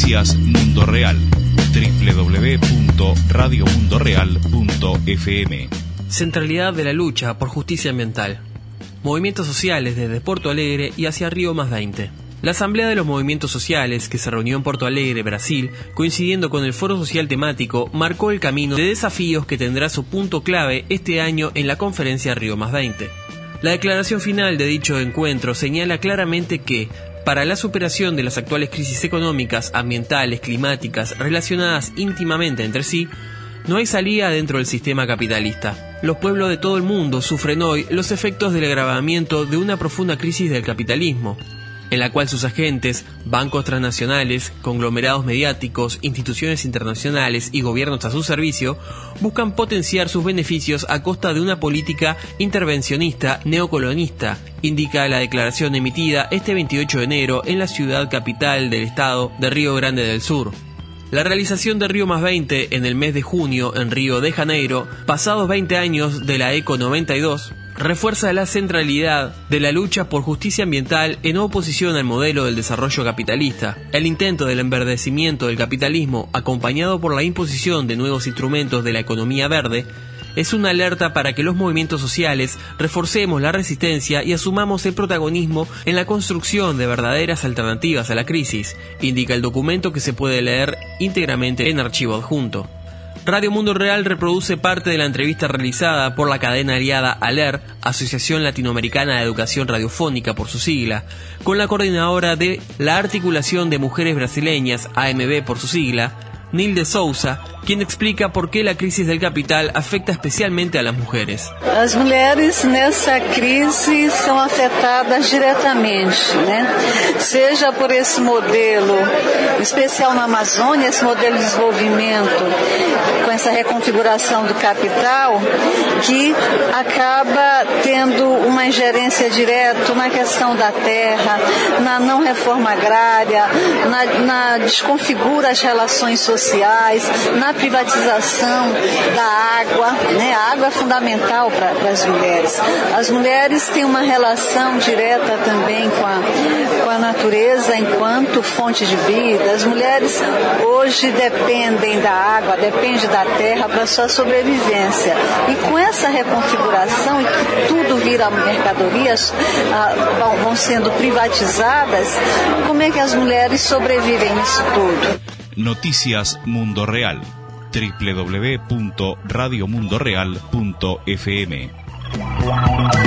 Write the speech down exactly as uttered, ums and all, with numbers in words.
Noticias Mundo Real. doble u doble u doble u punto radio mundo real punto f m. Centralidad de la lucha por justicia ambiental. Movimientos sociales desde Porto Alegre y hacia Río más veinte. La Asamblea de los Movimientos Sociales, que se reunió en Porto Alegre, Brasil, coincidiendo con el Foro Social Temático, marcó el camino de desafíos que tendrá su punto clave este año en la conferencia Río más veinte. La declaración final de dicho encuentro señala claramente que, para la superación de las actuales crisis económicas, ambientales, climáticas, relacionadas íntimamente entre sí, no hay salida dentro del sistema capitalista. Los pueblos de todo el mundo sufren hoy los efectos del agravamiento de una profunda crisis del capitalismo, en la cual sus agentes, bancos transnacionales, conglomerados mediáticos, instituciones internacionales y gobiernos a su servicio, buscan potenciar sus beneficios a costa de una política intervencionista neocolonista, indica la declaración emitida este veintiocho de enero en la ciudad capital del estado de Río Grande del Sur. La realización de Río más veinte en el mes de junio en Río de Janeiro, pasados veinte años de la ECO noventa y dos, refuerza la centralidad de la lucha por justicia ambiental en oposición al modelo del desarrollo capitalista. El intento del enverdecimiento del capitalismo, acompañado por la imposición de nuevos instrumentos de la economía verde, es una alerta para que los movimientos sociales reforcemos la resistencia y asumamos el protagonismo en la construcción de verdaderas alternativas a la crisis, indica el documento que se puede leer íntegramente en archivo adjunto. Radio Mundo Real reproduce parte de la entrevista realizada por la cadena aliada ALER, Asociación Latinoamericana de Educación Radiofónica por su sigla, con la coordinadora de la Articulación de Mujeres Brasileñas, A M B por su sigla, Nilde Souza, quien explica por qué la crisis del capital afecta especialmente a las mujeres. As mulheres nessa crise são afetadas diretamente, né? Seja por esse modelo, especial na Amazônia, esse modelo de desenvolvimento, com essa reconfiguração do capital, que acaba tendo uma ingerência direta na questão da terra, na não reforma agrária, na, na desconfigura as relações sociais, na privatização da água, né? A água é fundamental para as mulheres. As mulheres têm uma relação direta também com a, com a natureza enquanto fonte de vida. As mulheres hoje dependem da água, dependem da terra para sua sobrevivência. E com essa reconfiguração, e que tudo vira mercadorias, ah, vão, vão sendo privatizadas, como é que as mulheres sobrevivem nisso tudo? Noticias Mundo Real. doble u doble u doble u punto radio mundo real punto f m.